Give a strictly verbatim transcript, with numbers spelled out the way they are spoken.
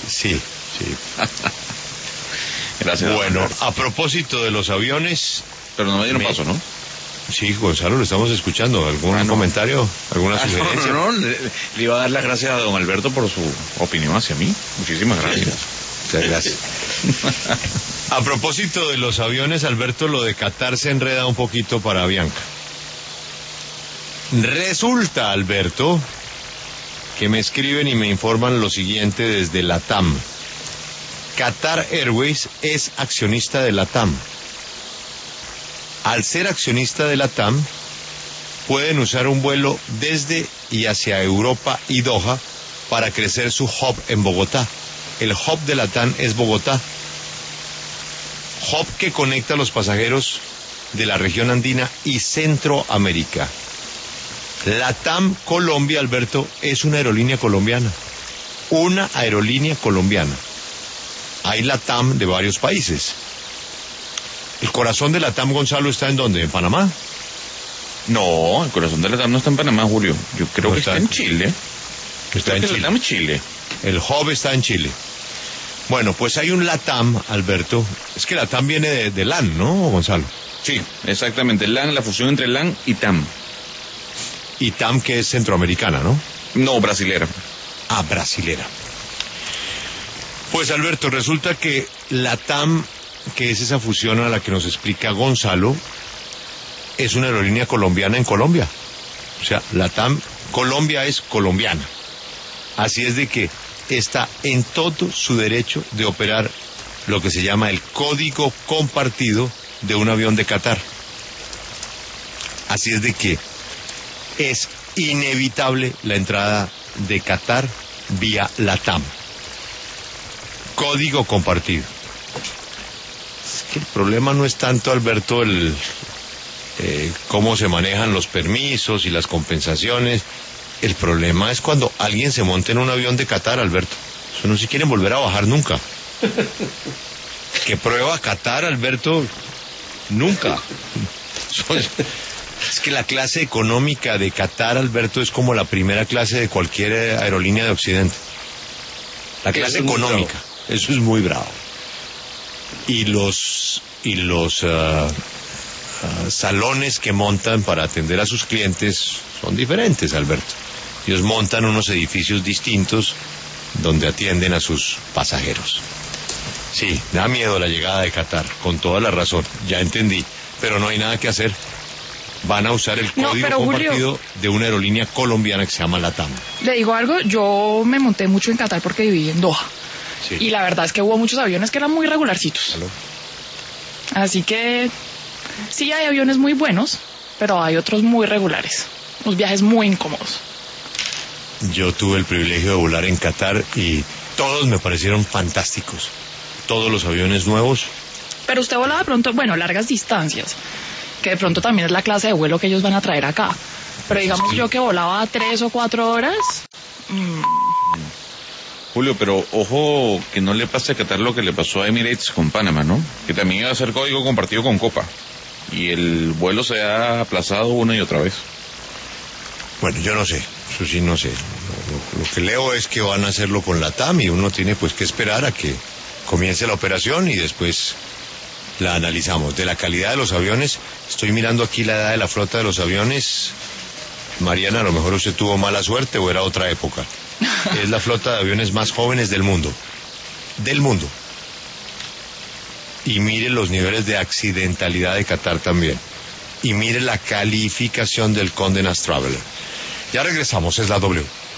Sí, sí. Gracias. Bueno, a propósito de los aviones... Pero no me dieron me... paso, ¿no? Sí, Gonzalo, lo estamos escuchando. ¿Algún ah, no. comentario? ¿Alguna ah, sugerencia? No, no, no. Le, le iba a dar las gracias a don Alberto por su opinión hacia mí. Muchísimas gracias. Muchas gracias. A propósito de los aviones, Alberto, lo de Qatar se enreda un poquito para Bianca. Resulta, Alberto, que me escriben y me informan lo siguiente desde LATAM. Qatar Airways es accionista de LATAM. Al ser accionista de LATAM, pueden usar un vuelo desde y hacia Europa y Doha para crecer su hub en Bogotá. El hub de LATAM es Bogotá. Hub que conecta a los pasajeros de la región andina y Centroamérica. LATAM Colombia, Alberto, es una aerolínea colombiana. Una aerolínea colombiana. Hay LATAM de varios países. ¿El corazón de LATAM, Gonzalo, está en dónde? ¿En Panamá? No, el corazón de LATAM no está en Panamá, Julio. Yo creo no que está está en Chile. Está en Chile. LATAM es Chile. El hub está en Chile. Bueno, pues hay un LATAM, Alberto. Es que LATAM viene de, de LAN, ¿no, Gonzalo? Sí, exactamente. LAN, la fusión entre LAN y TAM. Y TAM, que es centroamericana, ¿no? No, brasilera. Ah, brasilera. Pues, Alberto, resulta que LATAM, que es esa fusión a la que nos explica Gonzalo, es una aerolínea colombiana en Colombia. O sea, LATAM, Colombia es colombiana. Así es de que está en todo su derecho de operar lo que se llama el código compartido de un avión de Qatar. Así es de que es inevitable la entrada de Qatar vía LATAM. Código compartido. Es que el problema no es tanto, Alberto, el eh, cómo se manejan los permisos y las compensaciones. El problema es cuando alguien se monta en un avión de Qatar, Alberto. Eso no se quieren volver a bajar nunca. ¿Qué prueba Qatar, Alberto? Nunca. Es que la clase económica de Qatar, Alberto, es como la primera clase de cualquier aerolínea de Occidente. La clase económica. Eso es muy bravo. Y los y los uh, uh, salones que montan para atender a sus clientes son diferentes, Alberto. Ellos montan unos edificios distintos donde atienden a sus pasajeros. Sí, da miedo la llegada de Qatar, con toda la razón. Ya entendí, pero no hay nada que hacer. Van a usar el código no, compartido Julio, de una aerolínea colombiana que se llama LATAM. Le digo algo, yo me monté mucho en Qatar porque viví en Doha. Sí. Y la verdad es que hubo muchos aviones que eran muy regularcitos. ¿Aló? Así que sí hay aviones muy buenos, pero hay otros muy regulares. Unos viajes muy incómodos. Yo tuve el privilegio de volar en Qatar y todos me parecieron fantásticos. Todos los aviones nuevos. Pero usted volaba de pronto, bueno, largas distancias, que de pronto también es la clase de vuelo que ellos van a traer acá. Pero digamos sí. Yo que volaba tres o cuatro horas... Mmm... Julio, pero ojo que no le pase a Qatar lo que le pasó a Emirates con Panamá, ¿no? Que también iba a ser código compartido con Copa. Y el vuelo se ha aplazado una y otra vez. Bueno, yo no sé, eso sí no sé. Lo, lo, lo que leo es que van a hacerlo con LATAM y uno tiene pues que esperar a que comience la operación y después la analizamos. De la calidad de los aviones, estoy mirando aquí la edad de la flota de los aviones. Mariana, a lo mejor usted tuvo mala suerte o era otra época. Es la flota de aviones más jóvenes del mundo. Del mundo. Y mire los niveles de accidentalidad de Qatar también. Y mire la calificación del Condé Nast Traveler. Ya regresamos, es la W.